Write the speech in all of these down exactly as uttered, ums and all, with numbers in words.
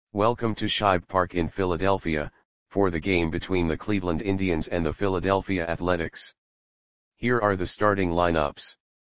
Welcome to Shibe Park in Philadelphia, for the game between the Cleveland Indians and the Philadelphia Athletics. Here are the starting lineups.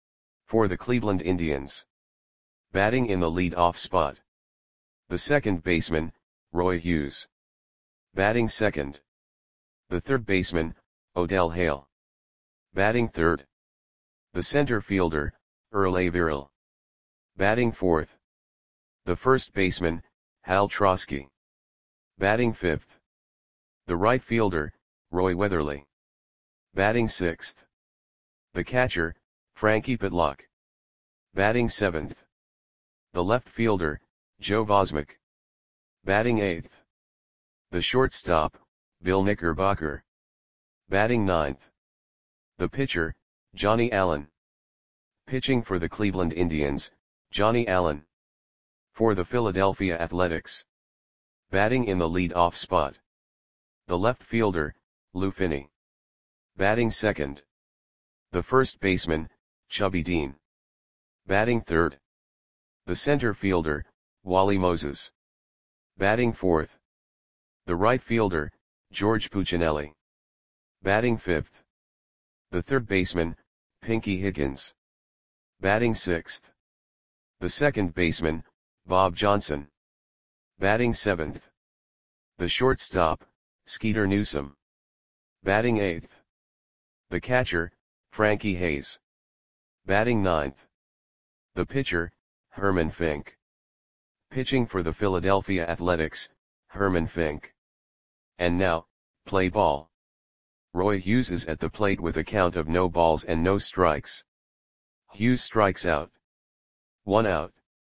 For the Cleveland Indians. Batting in the lead-off spot. The second baseman, Roy Hughes. Batting second. The third baseman, Odell Hale. Batting third. The center fielder, Earl Averill. Batting fourth. The first baseman, Hal Trosky. Batting fifth. The right fielder, Roy Weatherly. Batting sixth. The catcher, Frankie Pitlock. Batting seventh. The left fielder, Joe Vosmek. Batting eighth. The shortstop, Bill Knickerbocker. Batting ninth. The pitcher, Johnny Allen. Pitching for the Cleveland Indians, Johnny Allen. For the Philadelphia Athletics. Batting in the lead-off spot. The left fielder, Lou Finney. Batting second. The first baseman, Chubby Dean. Batting third. The center fielder, Wally Moses. Batting fourth. The right fielder, George Puccinelli. Batting fifth. The third baseman, Pinky Higgins. Batting sixth. The second baseman, Bob Johnson. Batting seventh. The shortstop, Skeeter Newsome. Batting eighth. The catcher, Frankie Hayes. Batting ninth. The pitcher, Herman Fink. Pitching for the Philadelphia Athletics, Herman Fink. And now, play ball. Roy Hughes is at the plate with a count of no balls and no strikes. Hughes strikes out. One out.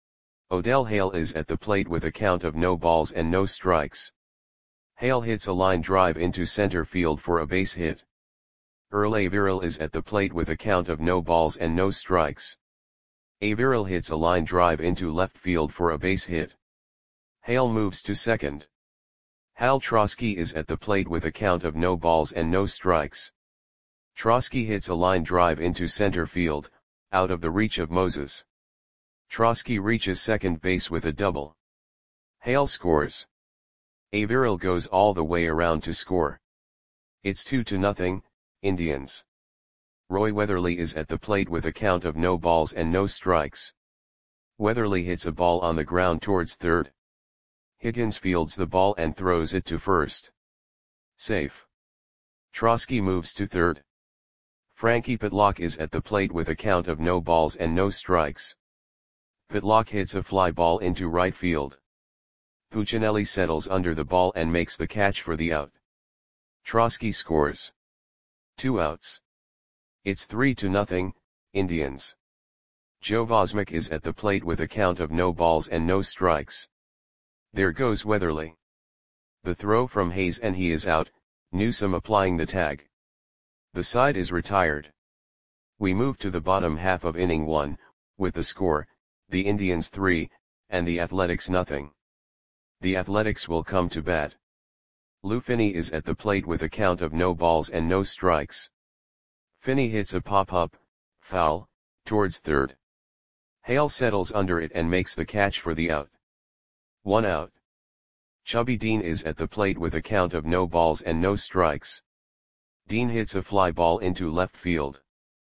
Odell Hale is at the plate with a count of no balls and no strikes. Hale hits a line drive into center field for a base hit. Earl Averill is at the plate with a count of no balls and no strikes. Averill hits a line drive into left field for a base hit. Hale moves to second. Hal Trosky is at the plate with a count of no balls and no strikes. Trosky hits a line drive into center field, out of the reach of Moses. Trosky reaches second base with a double. Hale scores. Averill goes all the way around to score. It's two to nothing, Indians. Roy Weatherly is at the plate with a count of no balls and no strikes. Weatherly hits a ball on the ground towards third. Higgins fields the ball and throws it to first. Safe. Trosky moves to third. Frankie Pitlock is at the plate with a count of no balls and no strikes. Pitlock hits a fly ball into right field. Puccinelli settles under the ball and makes the catch for the out. Trosky scores. Two outs. It's three to nothing, Indians. Joe Vosmek is at the plate with a count of no balls and no strikes. There goes Weatherly. The throw from Hayes and he is out, Newsome applying the tag. The side is retired. We move to the bottom half of inning one, with the score, the Indians three, and the Athletics nothing. The Athletics will come to bat. Lou Finney is at the plate with a count of no balls and no strikes. Finney hits a pop-up, foul, towards third. Hale settles under it and makes the catch for the out. One out. Chubby Dean is at the plate with a count of no balls and no strikes. Dean hits a fly ball into left field.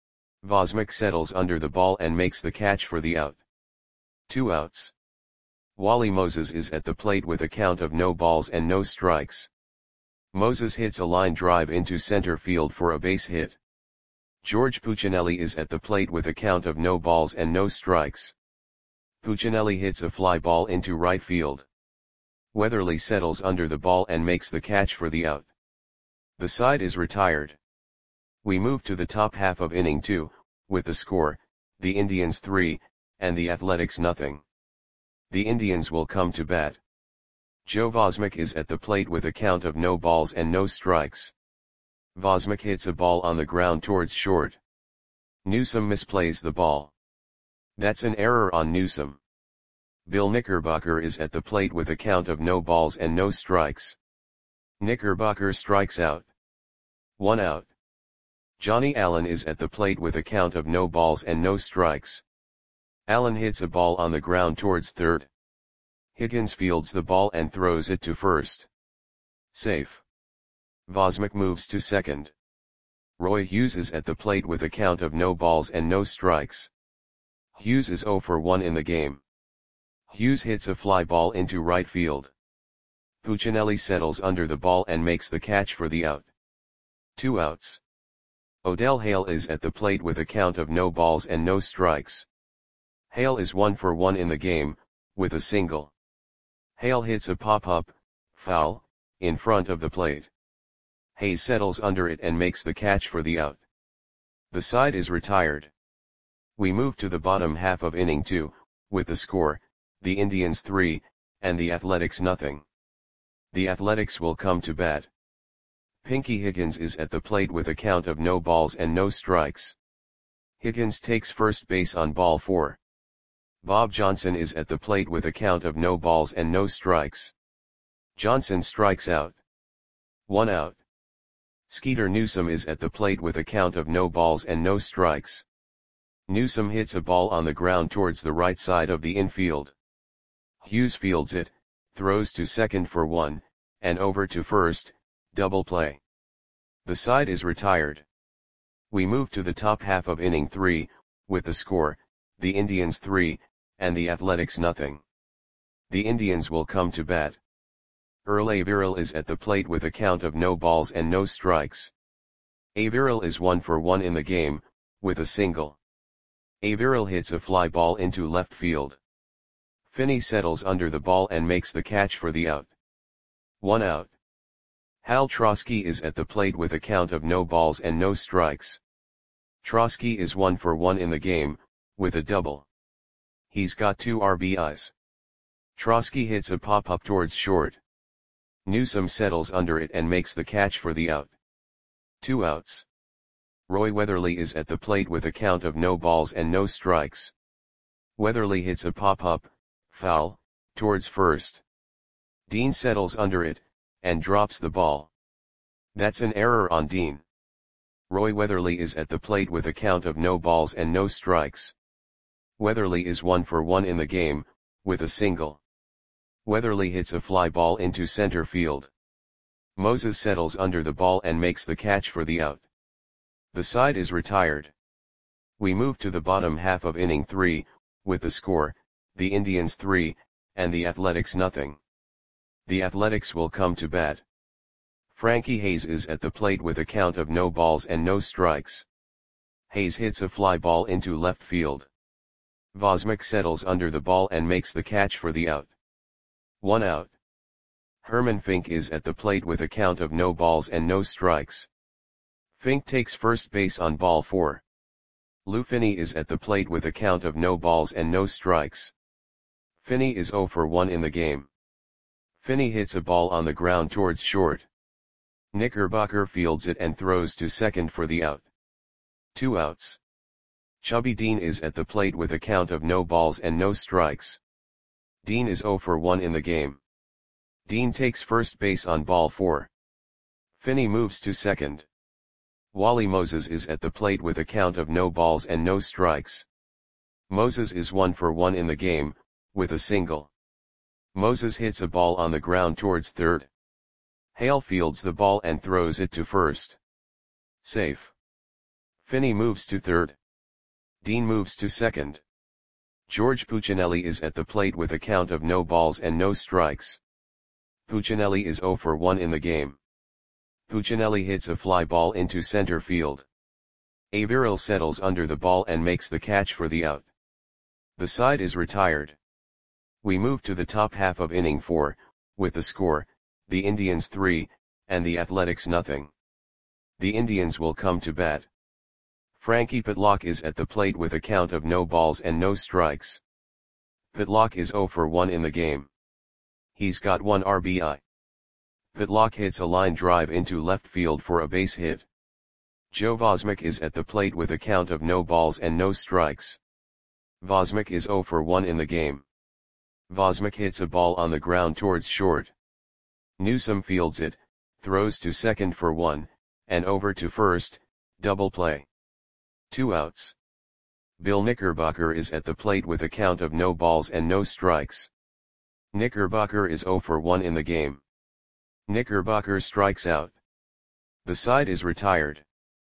Vosmek settles under the ball and makes the catch for the out. Two outs. Wally Moses is at the plate with a count of no balls and no strikes. Moses hits a line drive into center field for a base hit. George Puccinelli is at the plate with a count of no balls and no strikes. Puccinelli hits a fly ball into right field. Weatherly settles under the ball and makes the catch for the out. The side is retired. We move to the top half of inning two, with the score, the Indians three, and the Athletics nothing. The Indians will come to bat. Joe Vosmek is at the plate with a count of no balls and no strikes. Vosmek hits a ball on the ground towards short. Newsome misplays the ball. That's an error on Newsome. Bill Knickerbocker is at the plate with a count of no balls and no strikes. Knickerbocker strikes out. One out. Johnny Allen is at the plate with a count of no balls and no strikes. Allen hits a ball on the ground towards third. Higgins fields the ball and throws it to first. Safe. Vosmik moves to second. Roy Hughes is at the plate with a count of no balls and no strikes. Hughes is zero for one in the game. Hughes hits a fly ball into right field. Puccinelli settles under the ball and makes the catch for the out. Two outs. Odell Hale is at the plate with a count of no balls and no strikes. Hale is one for one in the game, with a single. Hale hits a pop-up, foul, in front of the plate. Hayes settles under it and makes the catch for the out. The side is retired. We move to the bottom half of inning two, with the score, the Indians three, and the Athletics nothing. The Athletics will come to bat. Pinky Higgins is at the plate with a count of no balls and no strikes. Higgins takes first base on ball four. Bob Johnson is at the plate with a count of no balls and no strikes. Johnson strikes out. One out. Skeeter Newsom is at the plate with a count of no balls and no strikes. Newsom hits a ball on the ground towards the right side of the infield. Hughes fields it, throws to second for one, and over to first, double play. The side is retired. We move to the top half of inning three, with the score, the Indians three, and the Athletics nothing. The Indians will come to bat. Earl Averill is at the plate with a count of no balls and no strikes. Averill is one for one in the game, with a single. Averill hits a fly ball into left field. Finney settles under the ball and makes the catch for the out. One out. Hal Trosky is at the plate with a count of no balls and no strikes. Trosky is one for one in the game, with a double. He's got two R B Is. Trosky hits a pop-up towards short. Newsom settles under it and makes the catch for the out. Two outs. Roy Weatherly is at the plate with a count of no balls and no strikes. Weatherly hits a pop-up, foul, towards first. Dean settles under it, and drops the ball. That's an error on Dean. Roy Weatherly is at the plate with a count of no balls and no strikes. Weatherly is one for one in the game, with a single. Weatherly hits a fly ball into center field. Moses settles under the ball and makes the catch for the out. The side is retired. We move to the bottom half of inning three, with the score, the Indians three, and the Athletics nothing. The Athletics will come to bat. Frankie Hayes is at the plate with a count of no balls and no strikes. Hayes hits a fly ball into left field. Vosmik settles under the ball and makes the catch for the out. One out. Herman Fink is at the plate with a count of no balls and no strikes. Fink takes first base on ball four. Lou Finney is at the plate with a count of no balls and no strikes. Finney is zero for one in the game. Finney hits a ball on the ground towards short. Knickerbocker fields it and throws to second for the out. Two outs. Chubby Dean is at the plate with a count of no balls and no strikes. Dean is zero for one in the game. Dean takes first base on ball four. Finney moves to second. Wally Moses is at the plate with a count of no balls and no strikes. Moses is one for one in the game, with a single. Moses hits a ball on the ground towards third. Hale fields the ball and throws it to first. Safe. Finney moves to third. Dean moves to second. George Puccinelli is at the plate with a count of no balls and no strikes. Puccinelli is zero for one in the game. Puccinelli hits a fly ball into center field. Averill settles under the ball and makes the catch for the out. The side is retired. We move to the top half of inning four, with the score, the Indians three, and the Athletics nothing. The Indians will come to bat. Frankie Pitlock is at the plate with a count of no balls and no strikes. Pitlock is zero for one in the game. He's got one R B I. Pitlock hits a line drive into left field for a base hit. Joe Vosmik is at the plate with a count of no balls and no strikes. Vosmik is zero for one in the game. Vosmik hits a ball on the ground towards short. Newsom fields it, throws to second for one, and over to first, double play. Two outs. Bill Knickerbocker is at the plate with a count of no balls and no strikes. Knickerbocker is zero for one in the game. Knickerbocker strikes out. The side is retired.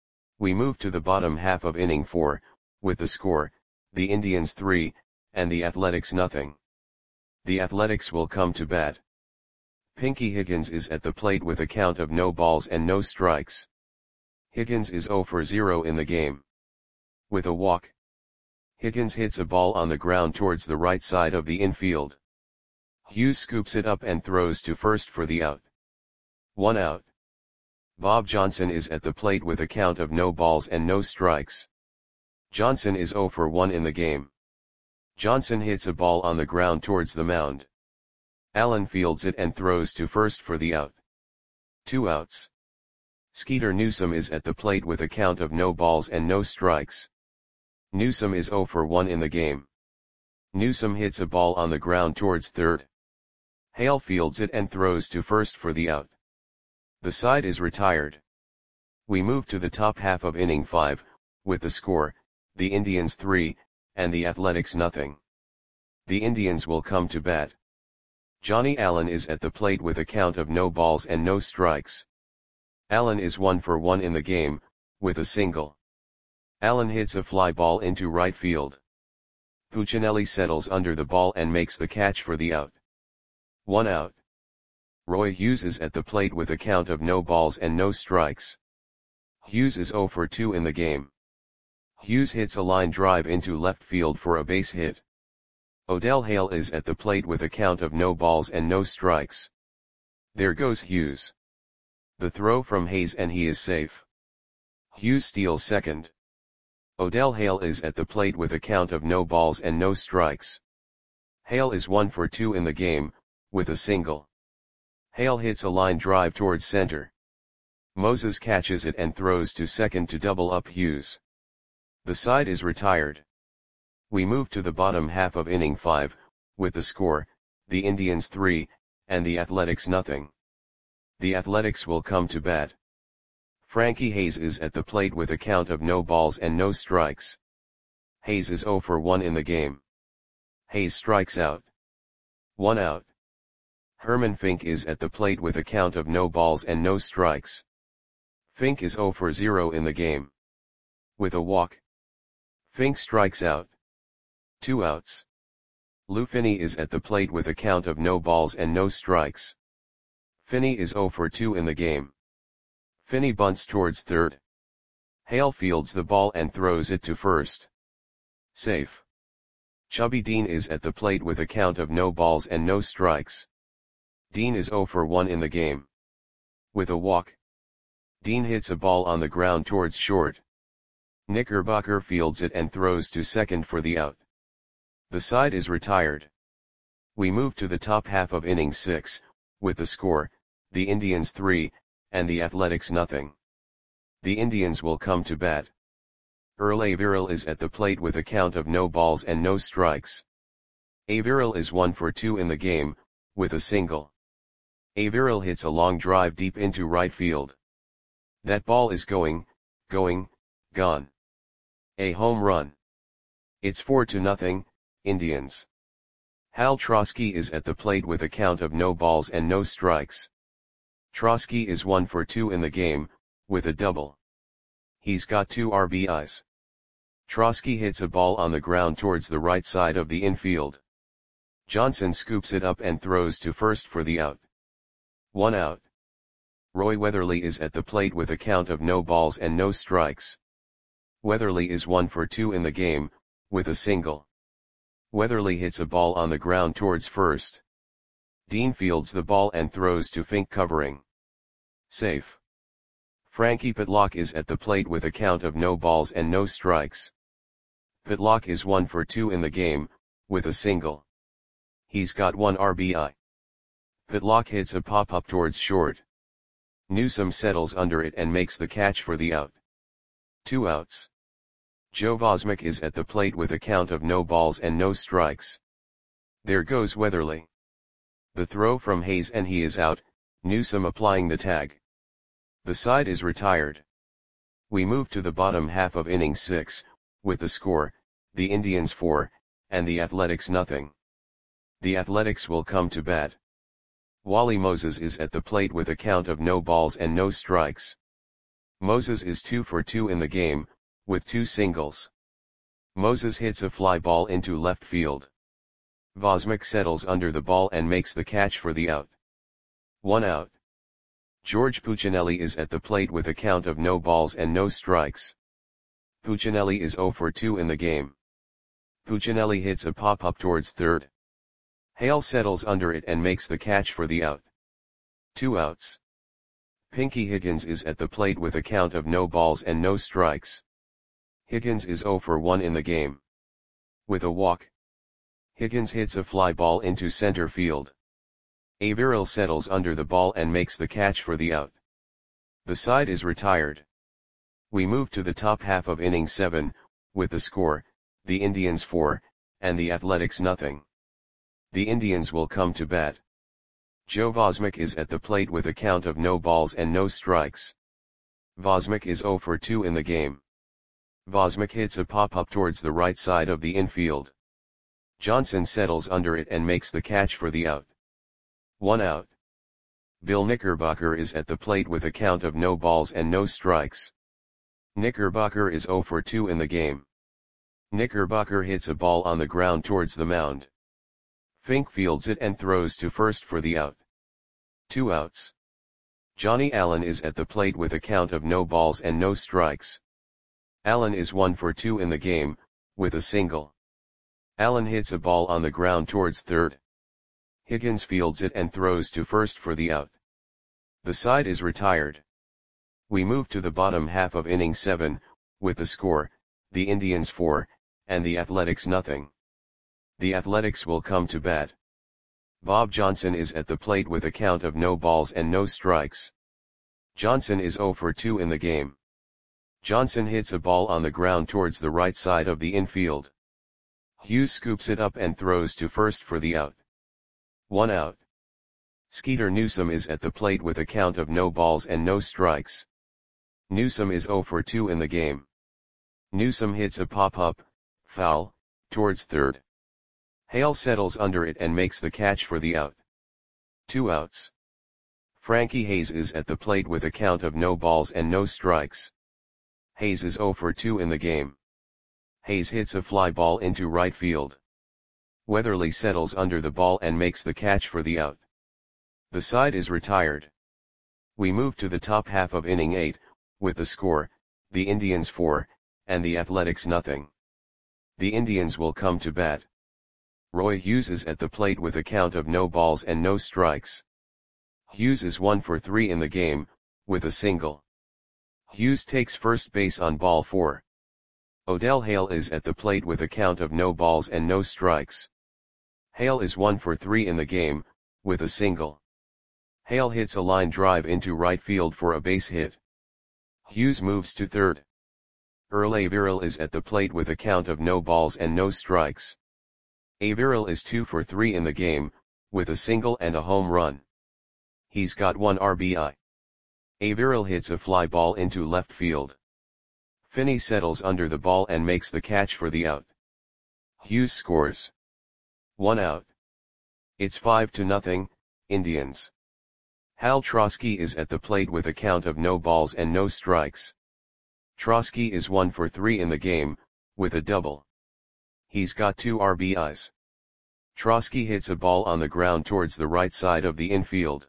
We move to the bottom half of inning four, with the score, the Indians three, and the Athletics nothing. The Athletics will come to bat. Pinky Higgins is at the plate with a count of no balls and no strikes. Higgins is zero for zero in the game. With a walk. Higgins hits a ball on the ground towards the right side of the infield. Hughes scoops it up and throws to first for the out. One out. Bob Johnson is at the plate with a count of no balls and no strikes. Johnson is zero for one in the game. Johnson hits a ball on the ground towards the mound. Allen fields it and throws to first for the out. Two outs. Skeeter Newsom is at the plate with a count of no balls and no strikes. Newsom is zero for one in the game. Newsom hits a ball on the ground towards third. Hale fields it and throws to first for the out. The side is retired. We move to the top half of inning five, with the score, the Indians three, and the Athletics nothing. The Indians will come to bat. Johnny Allen is at the plate with a count of no balls and no strikes. Allen is one for one in the game, with a single. Allen hits a fly ball into right field. Puccinelli settles under the ball and makes the catch for the out. One out. Roy Hughes is at the plate with a count of no balls and no strikes. Hughes is zero for two in the game. Hughes hits a line drive into left field for a base hit. Odell Hale is at the plate with a count of no balls and no strikes. There goes Hughes. The throw from Hayes and he is safe. Hughes steals second. Odell Hale is at the plate with a count of no balls and no strikes. Hale is one for two in the game, with a single. Hale hits a line drive towards center. Moses catches it and throws to second to double up Hughes. The side is retired. We move to the bottom half of inning five, with the score, the Indians three, and the Athletics nothing. The Athletics will come to bat. Frankie Hayes is at the plate with a count of no balls and no strikes. Hayes is zero for one in the game. Hayes strikes out. One out. Herman Fink is at the plate with a count of no balls and no strikes. Fink is zero for zero in the game. With a walk. Fink strikes out. Two outs. Lou Finney is at the plate with a count of no balls and no strikes. Finney is zero for two in the game. Finney bunts towards third. Hale fields the ball and throws it to first. Safe. Chubby Dean is at the plate with a count of no balls and no strikes. Dean is zero for one in the game. With a walk. Dean hits a ball on the ground towards short. Knickerbocker fields it and throws to second for the out. The side is retired. We move to the top half of inning six, with the score, the Indians three, and the Athletics nothing. The Indians will come to bat. Earl Averill is at the plate with a count of no balls and no strikes. Averill is one for two in the game, with a single. Averill hits a long drive deep into right field. That ball is going, going, gone. A home run. It's four to nothing, Indians. Hal Trosky is at the plate with a count of no balls and no strikes. Trosky is one for two in the game, with a double. He's got two R B Is. Trosky hits a ball on the ground towards the right side of the infield. Johnson scoops it up and throws to first for the out. One out. Roy Weatherly is at the plate with a count of no balls and no strikes. Weatherly is one for two in the game, with a single. Weatherly hits a ball on the ground towards first. Dean fields the ball and throws to Fink covering. Safe. Frankie Pitlock is at the plate with a count of no balls and no strikes. Pitlock is one for two in the game, with a single. He's got one R B I. Pitlock hits a pop-up towards short. Newsom settles under it and makes the catch for the out. Two outs. Joe Vosmick is at the plate with a count of no balls and no strikes. There goes Weatherly. The throw from Hayes and he is out, Newsom applying the tag. The side is retired. We move to the bottom half of inning six, with the score, the Indians four, and the Athletics nothing. The Athletics will come to bat. Wally Moses is at the plate with a count of no balls and no strikes. Moses is two for two in the game, with two singles. Moses hits a fly ball into left field. Vosmik settles under the ball and makes the catch for the out. One out. George Puccinelli is at the plate with a count of no balls and no strikes. Puccinelli is zero for two in the game. Puccinelli hits a pop-up towards third. Hale settles under it and makes the catch for the out. Two outs. Pinky Higgins is at the plate with a count of no balls and no strikes. Higgins is zero for one in the game. With a walk, Higgins hits a fly ball into center field. Averill settles under the ball and makes the catch for the out. The side is retired. We move to the top half of inning seven, with the score, the Indians four, and the Athletics nothing. The Indians will come to bat. Joe Vosmik is at the plate with a count of no balls and no strikes. Vosmik is zero for two in the game. Vosmik hits a pop-up towards the right side of the infield. Johnson settles under it and makes the catch for the out. One out. Bill Knickerbocker is at the plate with a count of no balls and no strikes. Knickerbocker is zero for two in the game. Knickerbocker hits a ball on the ground towards the mound. Fink fields it and throws to first for the out. Two outs. Johnny Allen is at the plate with a count of no balls and no strikes. Allen is one for two in the game, with a single. Allen hits a ball on the ground towards third. Higgins fields it and throws to first for the out. The side is retired. We move to the bottom half of inning seven, with the score, the Indians four, and the Athletics nothing. The Athletics will come to bat. Bob Johnson is at the plate with a count of no balls and no strikes. Johnson is zero for two in the game. Johnson hits a ball on the ground towards the right side of the infield. Hughes scoops it up and throws to first for the out. One out. Skeeter Newsom is at the plate with a count of no balls and no strikes. Newsom is zero for two in the game. Newsom hits a pop-up, foul, towards third. Hale settles under it and makes the catch for the out. Two outs. Frankie Hayes is at the plate with a count of no balls and no strikes. Hayes is zero for two in the game. Hayes hits a fly ball into right field. Weatherly settles under the ball and makes the catch for the out. The side is retired. We move to the top half of inning eight, with the score, the Indians four, and the Athletics nothing. The Indians will come to bat. Roy Hughes is at the plate with a count of no balls and no strikes. Hughes is one for three in the game, with a single. Hughes takes first base on ball four. Odell Hale is at the plate with a count of no balls and no strikes. Hale is one for three in the game, with a single. Hale hits a line drive into right field for a base hit. Hughes moves to third. Earl Averill is at the plate with a count of no balls and no strikes. Averill is two for three in the game, with a single and a home run. He's got one R B I. Averill hits a fly ball into left field. Finney settles under the ball and makes the catch for the out. Hughes scores. One out. It's five to nothing, Indians. Hal Trosky is at the plate with a count of no balls and no strikes. Trosky is one for three in the game, with a double. He's got two R B Is. Trosky hits a ball on the ground towards the right side of the infield.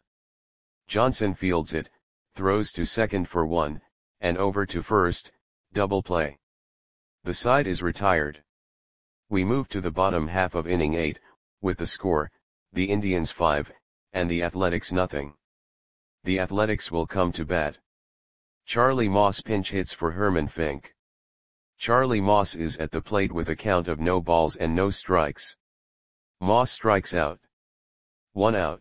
Johnson fields it, throws to second for one, and over to first, double play. The side is retired. We move to the bottom half of inning eight, with the score, the Indians five, and the Athletics nothing. The Athletics will come to bat. Charlie Moss pinch hits for Herman Fink. Charlie Moss is at the plate with a count of no balls and no strikes. Moss strikes out. One out.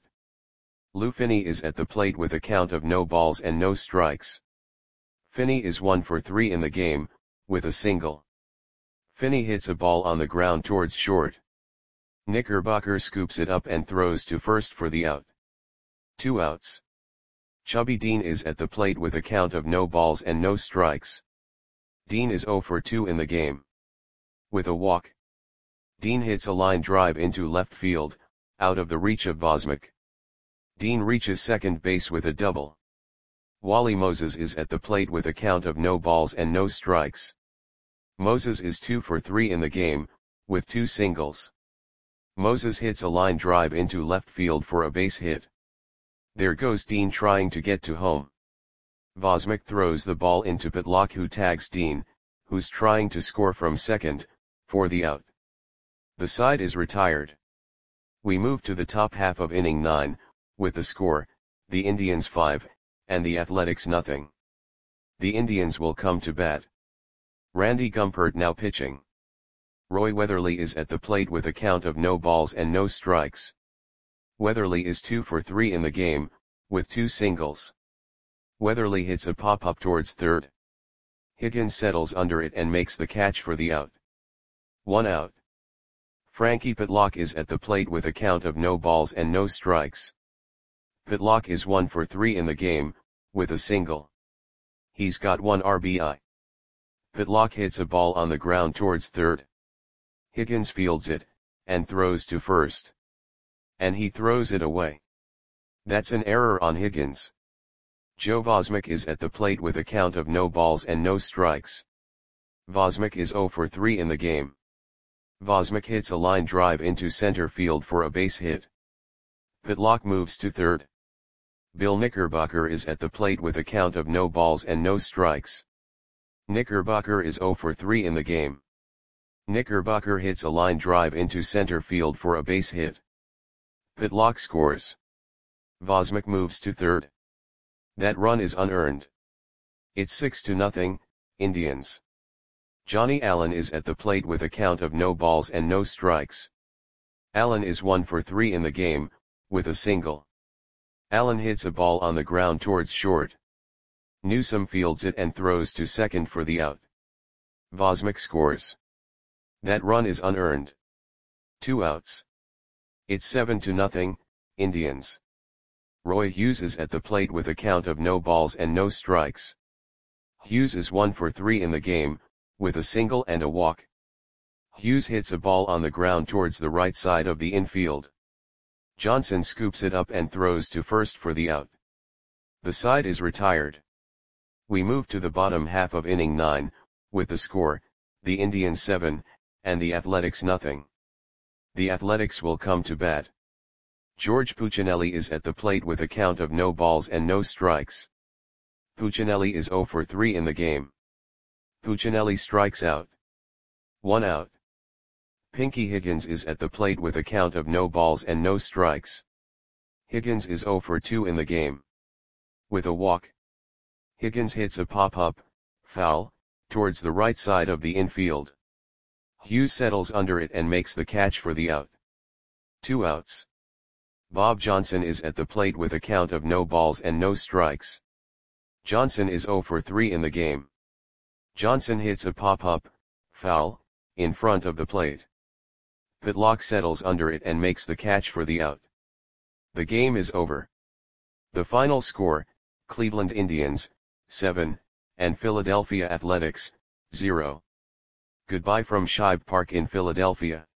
Lou Finney is at the plate with a count of no balls and no strikes. Finney is one for three in the game, with a single. Finney hits a ball on the ground towards short. Knickerbocker scoops it up and throws to first for the out. Two outs. Chubby Dean is at the plate with a count of no balls and no strikes. Dean is zero for two in the game. With a walk, Dean hits a line drive into left field, out of the reach of Vosmik. Dean reaches second base with a double. Wally Moses is at the plate with a count of no balls and no strikes. Moses is two for three in the game, with two singles. Moses hits a line drive into left field for a base hit. There goes Dean trying to get to home. Vosmik throws the ball into Pitlock, who tags Dean, who's trying to score from second, for the out. The side is retired. We move to the top half of inning nine, with the score, the Indians five, and the Athletics nothing. The Indians will come to bat. Randy Gumpert now pitching. Roy Weatherly is at the plate with a count of no balls and no strikes. Weatherly is two for three in the game, with two singles. Weatherly hits a pop-up towards third. Higgins settles under it and makes the catch for the out. One out. Frankie Pitlock is at the plate with a count of no balls and no strikes. Pitlock is one for three in the game, with a single. He's got one R B I. Pitlock hits a ball on the ground towards third. Higgins fields it, and throws to first. And he throws it away. That's an error on Higgins. Joe Vosmik is at the plate with a count of no balls and no strikes. Vosmik is zero for three in the game. Vosmik hits a line drive into center field for a base hit. Pitlock moves to third. Bill Knickerbocker is at the plate with a count of no balls and no strikes. Knickerbocker is zero for three in the game. Knickerbocker hits a line drive into center field for a base hit. Pitlock scores. Vosmik moves to third. That run is unearned. It's six to nothing, Indians. Johnny Allen is at the plate with a count of no balls and no strikes. Allen is one for three in the game, with a single. Allen hits a ball on the ground towards short. Newsome fields it and throws to second for the out. Vosmik scores. That run is unearned. Two outs. It's seven to nothing, Indians. Roy Hughes is at the plate with a count of no balls and no strikes. Hughes is one for three in the game, with a single and a walk. Hughes hits a ball on the ground towards the right side of the infield. Johnson scoops it up and throws to first for the out. The side is retired. We move to the bottom half of inning nine, with the score, the Indians seven, and the Athletics nothing. The Athletics will come to bat. George Puccinelli is at the plate with a count of no balls and no strikes. Puccinelli is zero for three in the game. Puccinelli strikes out. One out. Pinky Higgins is at the plate with a count of no balls and no strikes. Higgins is zero for two in the game. With a walk. Higgins hits a pop-up, foul, towards the right side of the infield. Hughes settles under it and makes the catch for the out. Two outs. Bob Johnson is at the plate with a count of no balls and no strikes. Johnson is zero for three in the game. Johnson hits a pop-up, foul, in front of the plate. Pitlock settles under it and makes the catch for the out. The game is over. The final score, Cleveland Indians, seven, and Philadelphia Athletics, zero. Goodbye from Shibe Park in Philadelphia.